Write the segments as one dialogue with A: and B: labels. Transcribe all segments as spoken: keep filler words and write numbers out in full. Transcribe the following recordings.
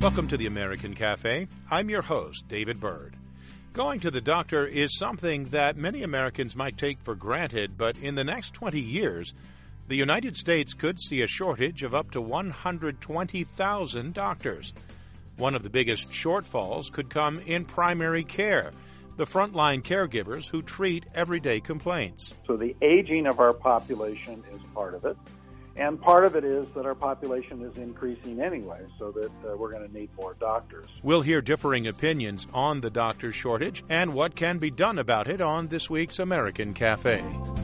A: Welcome to the American Cafe. I'm your host, David Byrd. Going to the doctor is something that many Americans might take for granted, but in the next twenty years, the United States could see a shortage of up to one hundred twenty thousand doctors. One of the biggest shortfalls could come in primary care, the frontline caregivers who treat everyday complaints.
B: So the aging of our population is part of it. And part of it is that our population is increasing anyway, so that uh, we're going to need more doctors.
A: We'll hear differing opinions on the doctor shortage and what can be done about it on this week's American Cafe.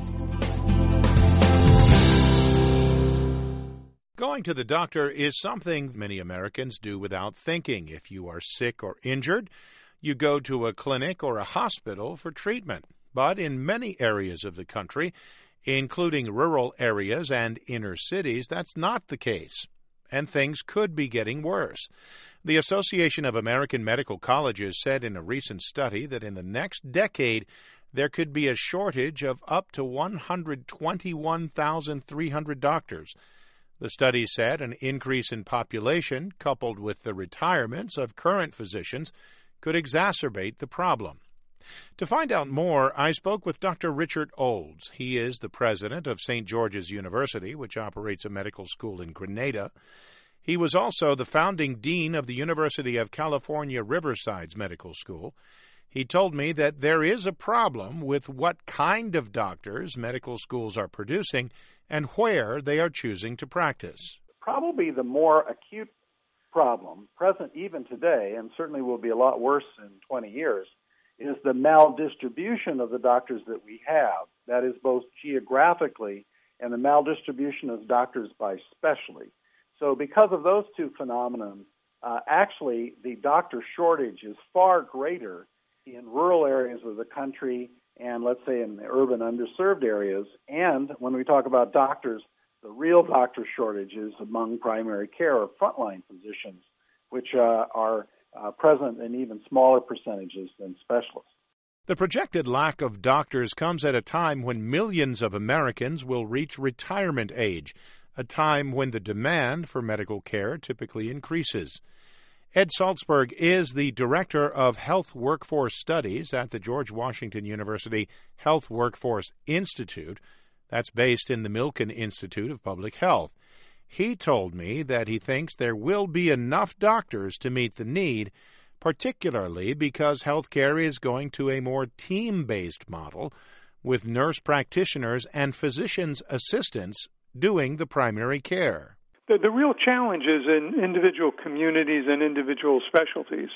A: Going to the doctor is something many Americans do without thinking. If you are sick or injured, you go to a clinic or a hospital for treatment. But in many areas of the country, including rural areas and inner cities, that's not the case, and things could be getting worse. The Association of American Medical Colleges said in a recent study that in the next decade, there could be a shortage of up to one hundred twenty-one thousand three hundred doctors. The study said an increase in population, coupled with the retirements of current physicians, could exacerbate the problem. To find out more, I spoke with Doctor Richard Olds. He is the president of Saint George's University, which operates a medical school in Grenada. He was also the founding dean of the University of California, Riverside's medical school. He told me that there is a problem with what kind of doctors medical schools are producing and where they are choosing to practice.
B: Probably the more acute problem, present even today, and certainly will be a lot worse in twenty years, is the maldistribution of the doctors that we have. That is both geographically and the maldistribution of doctors by specialty. So because of those two phenomena, uh, actually the doctor shortage is far greater in rural areas of the country and, let's say, in the urban underserved areas. And when we talk about doctors, the real doctor shortage is among primary care or frontline physicians, which uh, are Uh, present in even smaller percentages than specialists.
A: The projected lack of doctors comes at a time when millions of Americans will reach retirement age, a time when the demand for medical care typically increases. Ed Salzberg is the Director of Health Workforce Studies at the George Washington University Health Workforce Institute. That's based in the Milken Institute of Public Health. He told me that he thinks there will be enough doctors to meet the need, particularly because healthcare is going to a more team-based model, with nurse practitioners and physicians' assistants doing the primary care.
C: The, the real challenge is in individual communities and individual specialties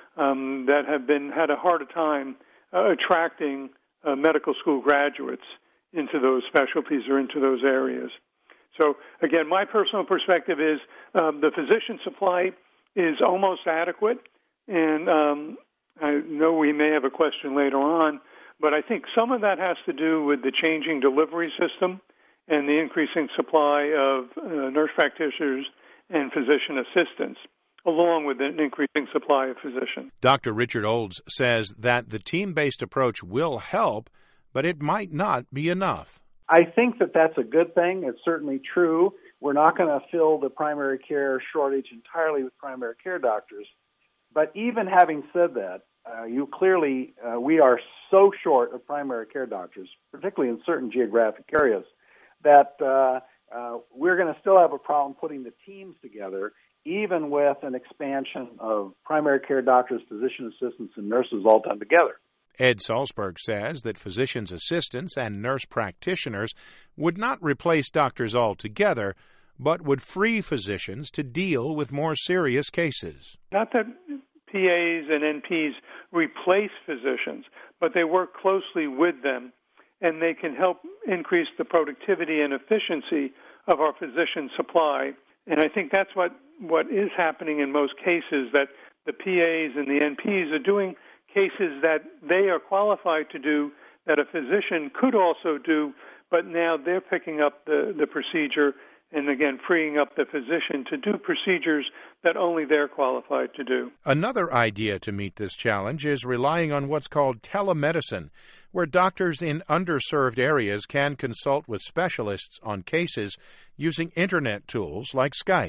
C: um, that have been had a harder time uh, attracting uh, medical school graduates into those specialties or into those areas. So, again, my personal perspective is um, the physician supply is almost adequate, and um, I know we may have a question later on, but I think some of that has to do with the changing delivery system and the increasing supply of uh, nurse practitioners and physician assistants, along with an increasing supply of physicians.
A: Doctor Richard Olds says that the team-based approach will help, but it might not be enough.
B: I think that that's a good thing. It's certainly true. We're not going to fill the primary care shortage entirely with primary care doctors. But even having said that, uh, you clearly, uh, we are so short of primary care doctors, particularly in certain geographic areas, that uh, uh, we're going to still have a problem putting the teams together, even with an expansion of primary care doctors, physician assistants, and nurses all done together.
A: Ed Salzberg says that physicians' assistants and nurse practitioners would not replace doctors altogether, but would free physicians to deal with more serious cases.
C: Not that P As and N Ps replace physicians, but they work closely with them, and they can help increase the productivity and efficiency of our physician supply. And I think that's what, what is happening in most cases, that the P As and the N Ps are doing cases that they are qualified to do that a physician could also do, but now they're picking up the, the procedure and, again, freeing up the physician to do procedures that only they're qualified to do.
A: Another idea to meet this challenge is relying on what's called telemedicine, where doctors in underserved areas can consult with specialists on cases using Internet tools like Skype.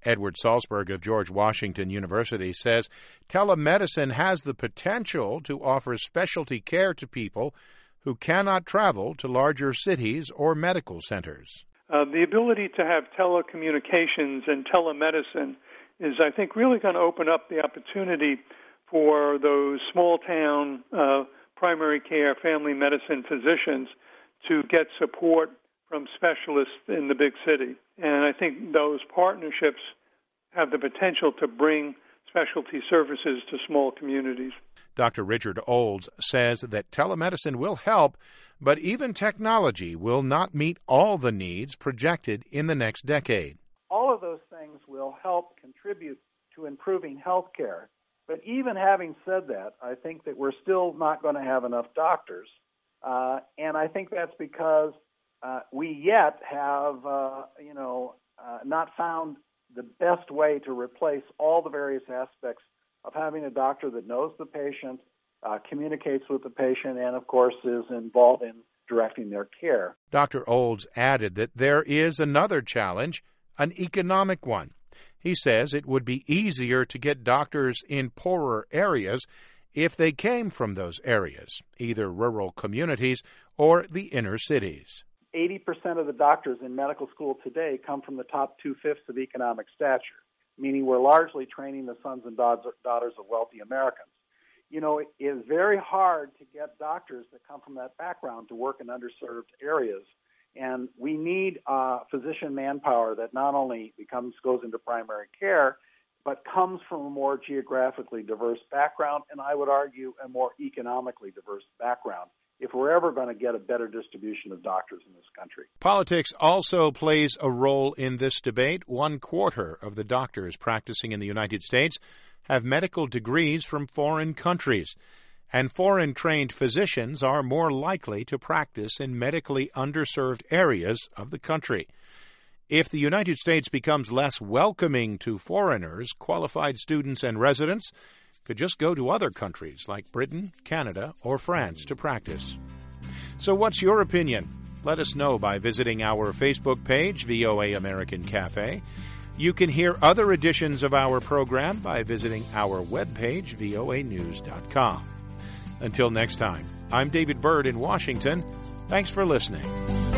A: Edward Salzberg of George Washington University says telemedicine has the potential to offer specialty care to people who cannot travel to larger cities or medical centers.
C: Uh, the ability to have telecommunications and telemedicine is, I think, really going to open up the opportunity for those small-town uh, primary care family medicine physicians to get support from specialists in the big city. And I think those partnerships have the potential to bring specialty services to small communities.
A: Doctor Richard Olds says that telemedicine will help, but even technology will not meet all the needs projected in the next decade.
B: All of those things will help contribute to improving health care. But even having said that, I think that we're still not going to have enough doctors. Uh, and I think that's because uh, we yet have, uh, you know, uh, not found the best way to replace all the various aspects of having a doctor that knows the patient, uh, communicates with the patient, and, of course, is involved in directing their care.
A: Doctor Olds added that there is another challenge, an economic one. He says it would be easier to get doctors in poorer areas if they came from those areas, either rural communities or the inner cities.
B: eighty percent of the doctors in medical school today come from the top two-fifths of economic stature, meaning we're largely training the sons and daughters of wealthy Americans. You know, it is very hard to get doctors that come from that background to work in underserved areas. And we need uh, physician manpower that not only becomes goes into primary care, but comes from a more geographically diverse background, and I would argue a more economically diverse background, if we're ever going to get a better distribution of doctors in this country.
A: Politics also plays a role in this debate. One quarter of the doctors practicing in the United States have medical degrees from foreign countries, and foreign-trained physicians are more likely to practice in medically underserved areas of the country. If the United States becomes less welcoming to foreigners, qualified students and residents could just go to other countries like Britain, Canada, or France to practice. So what's your opinion? Let us know by visiting our Facebook page, V O A American Cafe. You can hear other editions of our program by visiting our webpage, V O A news dot com. Until next time, I'm David Byrd in Washington. Thanks for listening.